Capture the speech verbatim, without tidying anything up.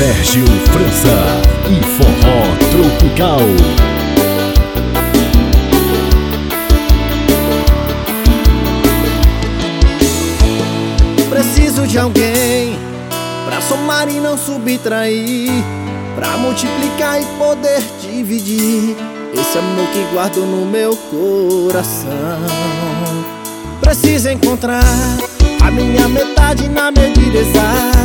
Sérgio França e Forró Tropical. Preciso de alguém pra somar e não subtrair, pra multiplicar e poder dividir esse amor que guardo no meu coração. Preciso encontrar a minha metade na medida exata,